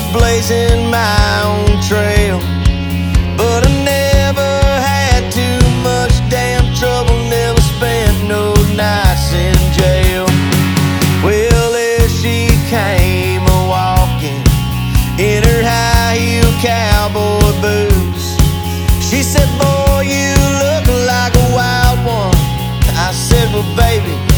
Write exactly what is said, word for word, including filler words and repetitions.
blazing my own trail. But I never had too much damn trouble, never spent no nights in jail. Well, there she came a-walking in her high-heel cowboy boots. She said, boy, you look like a wild one. I said, well, baby,